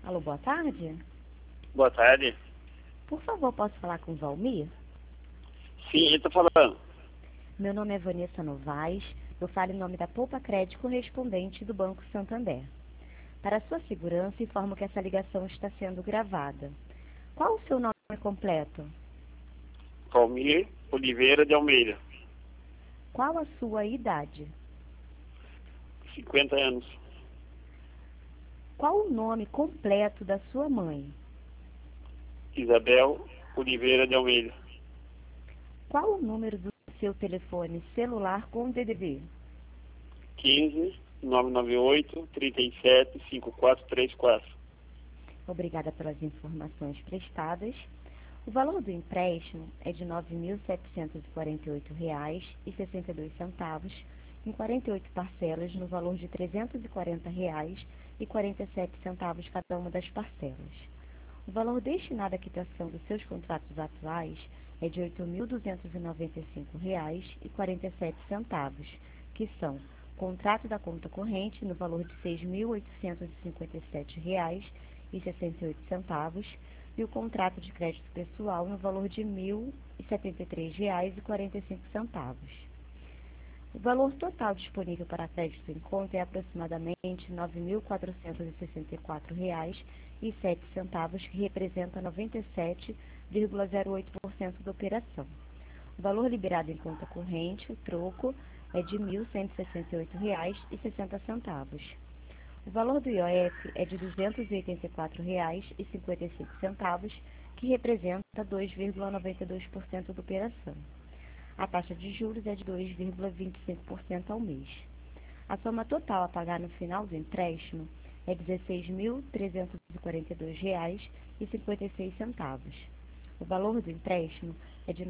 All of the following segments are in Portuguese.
Alô, boa tarde. Boa tarde. Por favor, posso falar com o Valmir? Sim, ele está falando. Meu nome é Vanessa Novaes. Eu falo em nome da Poupa Crédito correspondente do Banco Santander. Para sua segurança, informo que essa ligação está sendo gravada. Qual o seu nome completo? Valmir Oliveira de Almeida. Qual a sua idade? 50 anos. Qual o nome completo da sua mãe? Isabel Oliveira de Almeida. Qual o número do seu telefone celular com DDD? 15 998 37 5434. Obrigada pelas informações prestadas. O valor do empréstimo é de R$ 9.748,62 em 48 parcelas no valor de R$ 340,47 cada uma das parcelas. O valor destinado à quitação dos seus contratos atuais é de R$ 8.295,47, que são contrato da conta corrente no valor de R$ 6.857,68 e o contrato de crédito pessoal no valor de R$ 1.073,45. O valor total disponível para crédito em conta é aproximadamente R$ 9.464,07, que representa 97,08% da operação. O valor liberado em conta corrente, o troco, é de R$ 1.168,60. O valor do IOF é de R$ 284,55, que representa 2,92% da operação. A taxa de juros é de 2,25% ao mês. A soma total a pagar no final do empréstimo é R$ 16.342,56. O valor do empréstimo é de R$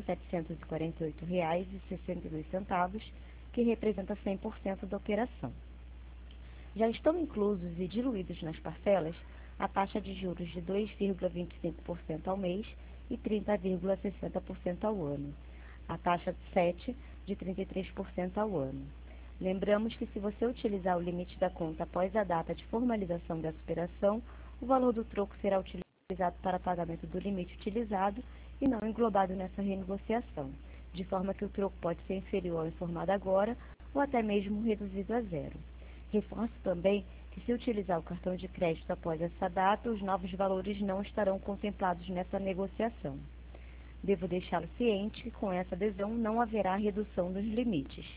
9.748,62, que representa 100% da operação. Já estão inclusos e diluídos nas parcelas a taxa de juros de 2,25% ao mês e 30,60% ao ano. A taxa de 7% de 33% ao ano. Lembramos que se você utilizar o limite da conta após a data de formalização dessa operação, o valor do troco será utilizado para pagamento do limite utilizado e não englobado nessa renegociação, de forma que o troco pode ser inferior ao informado agora ou até mesmo reduzido a zero. Reforço também que se utilizar o cartão de crédito após essa data, os novos valores não estarão contemplados nessa negociação. Devo deixá-lo ciente que com essa adesão não haverá redução dos limites.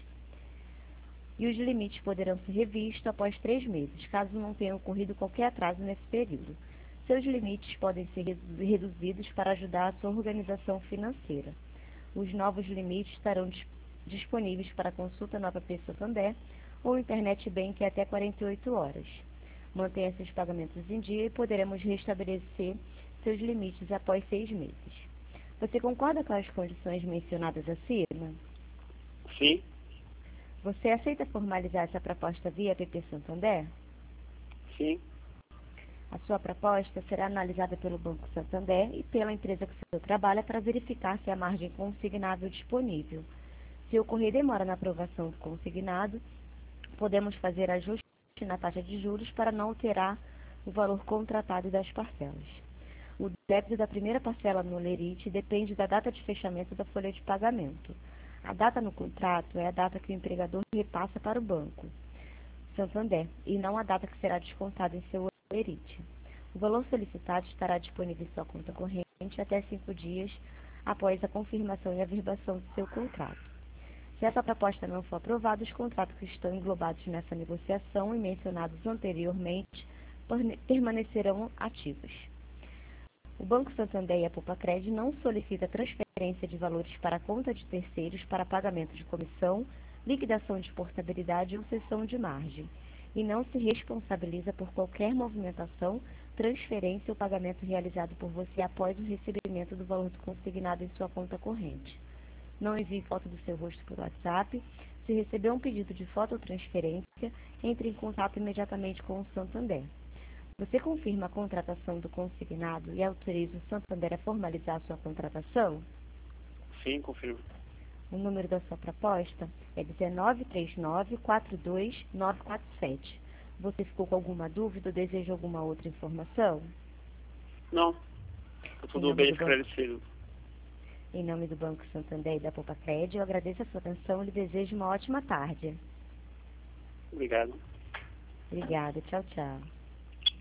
E os limites poderão ser revistos após 3 meses, caso não tenha ocorrido qualquer atraso nesse período. Seus limites podem ser reduzidos para ajudar a sua organização financeira. Os novos limites estarão disponíveis para consulta no app Santander ou Internet Bank até 48 horas. Mantenha seus pagamentos em dia e poderemos restabelecer seus limites após 6 meses. Você concorda com as condições mencionadas acima? Sim. Você aceita formalizar essa proposta via app Santander? Sim. A sua proposta será analisada pelo Banco Santander e pela empresa que você trabalha para verificar se há margem consignável disponível. Se ocorrer demora na aprovação do consignado, podemos fazer ajuste na taxa de juros para não alterar o valor contratado das parcelas. O débito da primeira parcela no lerite depende da data de fechamento da folha de pagamento. A data no contrato é a data que o empregador repassa para o banco Santander e não a data que será descontada em seu lerite. O valor solicitado estará disponível em sua conta corrente até 5 dias após a confirmação e averbação do seu contrato. Se essa proposta não for aprovada, os contratos que estão englobados nessa negociação e mencionados anteriormente permanecerão ativos. O Banco Santander e a Poupa Crédito não solicitam transferência de valores para a conta de terceiros para pagamento de comissão, liquidação de portabilidade ou cessão de margem, e não se responsabiliza por qualquer movimentação, transferência ou pagamento realizado por você após o recebimento do valor consignado em sua conta corrente. Não envie foto do seu rosto por WhatsApp. Se receber um pedido de foto ou transferência, entre em contato imediatamente com o Santander. Você confirma a contratação do consignado e autoriza o Santander a formalizar a sua contratação? Sim, confirmo. O número da sua proposta é 1939-42947. Você ficou com alguma dúvida ou deseja alguma outra informação? Não. Tá tudo bem esclarecido. Em nome do Banco Santander e da Poupa-Cred, eu agradeço a sua atenção e lhe desejo uma ótima tarde. Obrigado. Obrigada. Tchau, tchau.